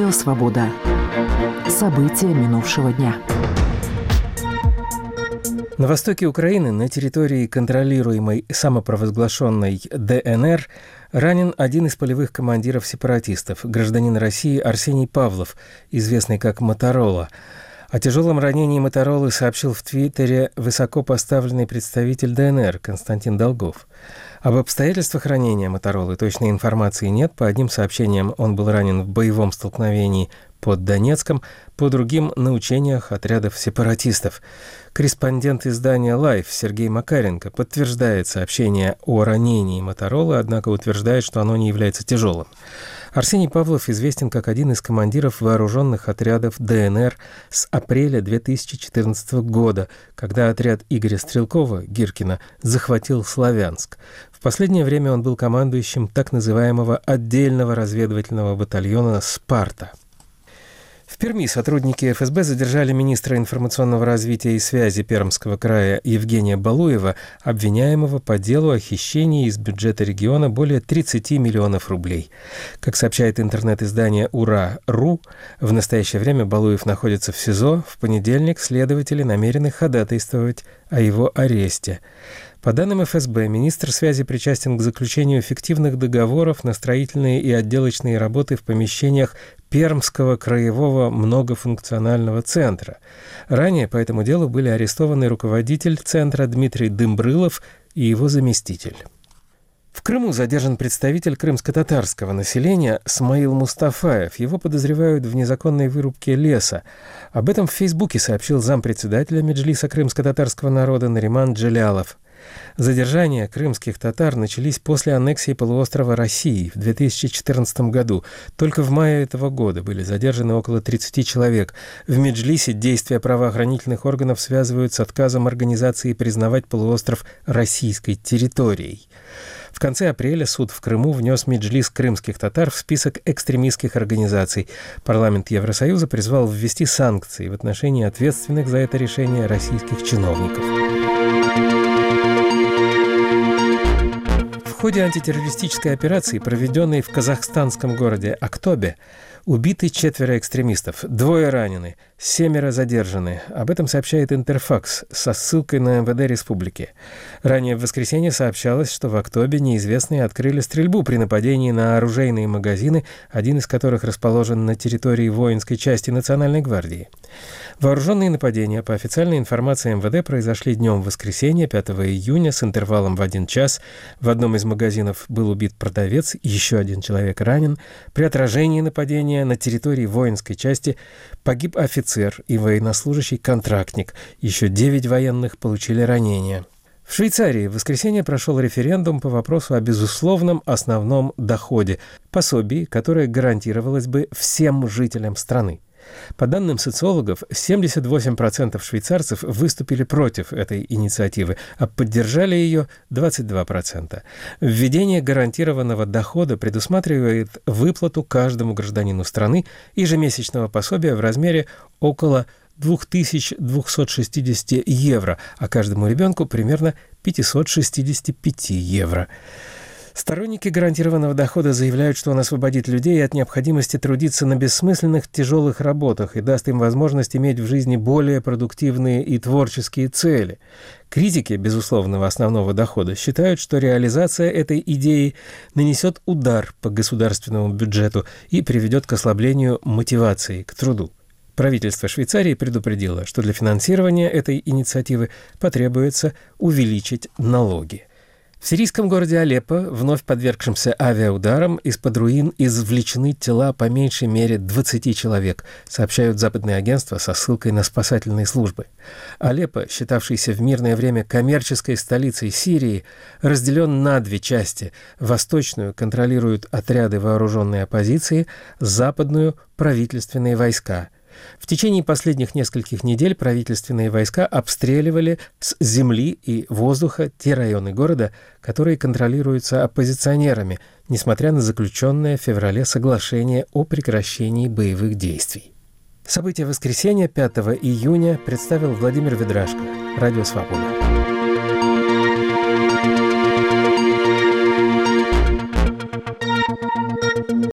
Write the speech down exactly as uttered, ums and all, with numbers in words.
Радио «Свобода». События минувшего дня. На востоке Украины, на территории контролируемой самопровозглашенной ДНР, ранен один из полевых командиров сепаратистов, гражданин России Арсений Павлов, известный как Моторола. О тяжелом ранении Моторолы сообщил в Твиттере высокопоставленный представитель ДНР Константин Долгов. Об обстоятельствах ранения Моторолы точной информации нет. По одним сообщениям, он был ранен в боевом столкновении под Донецком, по другим – на учениях отрядов сепаратистов. Корреспондент издания «Лайф» Сергей Макаренко подтверждает сообщение о ранении Моторолы, однако утверждает, что оно не является тяжелым. Арсений Павлов известен как один из командиров вооруженных отрядов ДНР с апреля две тысячи четырнадцатого года, когда отряд Игоря Стрелкова, Гиркина, захватил Славянск. В последнее время он был командующим так называемого отдельного разведывательного батальона «Спарта». В Перми сотрудники эф эс бэ задержали министра информационного развития и связи Пермского края Евгения Балуева, обвиняемого по делу о хищении из бюджета региона более тридцати миллионов рублей. Как сообщает интернет-издание «Ура.ру», в настоящее время Балуев находится в СИЗО. В понедельник следователи намерены ходатайствовать о его аресте. По данным эф эс бэ, министр связи причастен к заключению фиктивных договоров на строительные и отделочные работы в помещениях Пермского краевого многофункционального центра. Ранее по этому делу были арестованы руководитель центра Дмитрий Дымбрылов и его заместитель. В Крыму задержан представитель крымско-татарского населения Смаил Мустафаев. Его подозревают в незаконной вырубке леса. Об этом в Фейсбуке сообщил зампредседателя Меджлиса крымско-татарского народа Нариман Джилялов. Задержания крымских татар начались после аннексии полуострова России в две тысячи четырнадцатом году. Только в мае этого года были задержаны около тридцати человек. В Меджлисе действия правоохранительных органов связывают с отказом организации признавать полуостров российской территорией. В конце апреля суд в Крыму внес Меджлис крымских татар в список экстремистских организаций. Парламент Евросоюза призвал ввести санкции в отношении ответственных за это решение российских чиновников. В ходе антитеррористической операции, проведенной в казахстанском городе Актобе, убиты четверо экстремистов, двое ранены, семеро задержаны. Об этом сообщает Интерфакс со ссылкой на эм вэ дэ республики. Ранее в воскресенье сообщалось, что в Актобе неизвестные открыли стрельбу при нападении на оружейные магазины, один из которых расположен на территории воинской части Национальной гвардии. Вооруженные нападения, по официальной информации эм вэ дэ, произошли днем воскресенья, пятого июня, с интервалом в один час. В одном из магазинов был убит продавец, еще один человек ранен. При отражении нападения на территории воинской части погиб офицер и военнослужащий-контрактник. Еще девять военных получили ранения. В Швейцарии в воскресенье прошел референдум по вопросу о безусловном основном доходе, пособии, которое гарантировалось бы всем жителям страны. По данным социологов, семьдесят восемь процентов швейцарцев выступили против этой инициативы, а поддержали ее двадцать два процента. Введение гарантированного дохода предусматривает выплату каждому гражданину страны ежемесячного пособия в размере около две тысячи двести шестьдесят евро, а каждому ребенку примерно пятьсот шестьдесят пять евро. Сторонники гарантированного дохода заявляют, что он освободит людей от необходимости трудиться на бессмысленных тяжелых работах и даст им возможность иметь в жизни более продуктивные и творческие цели. Критики безусловного основного дохода считают, что реализация этой идеи нанесет удар по государственному бюджету и приведет к ослаблению мотивации к труду. Правительство Швейцарии предупредило, что для финансирования этой инициативы потребуется увеличить налоги. В сирийском городе Алеппо, вновь подвергшемся авиаударам, из-под руин извлечены тела по меньшей мере двадцати человек, сообщают западные агентства со ссылкой на спасательные службы. Алеппо, считавшийся в мирное время коммерческой столицей Сирии, разделен на две части. Восточную контролируют отряды вооруженной оппозиции, западную – правительственные войска. В течение последних нескольких недель правительственные войска обстреливали с земли и воздуха те районы города, которые контролируются оппозиционерами, несмотря на заключенное в феврале соглашение о прекращении боевых действий. События воскресенья пятого июня представил Владимир Ведрашко. Радио «Свобода».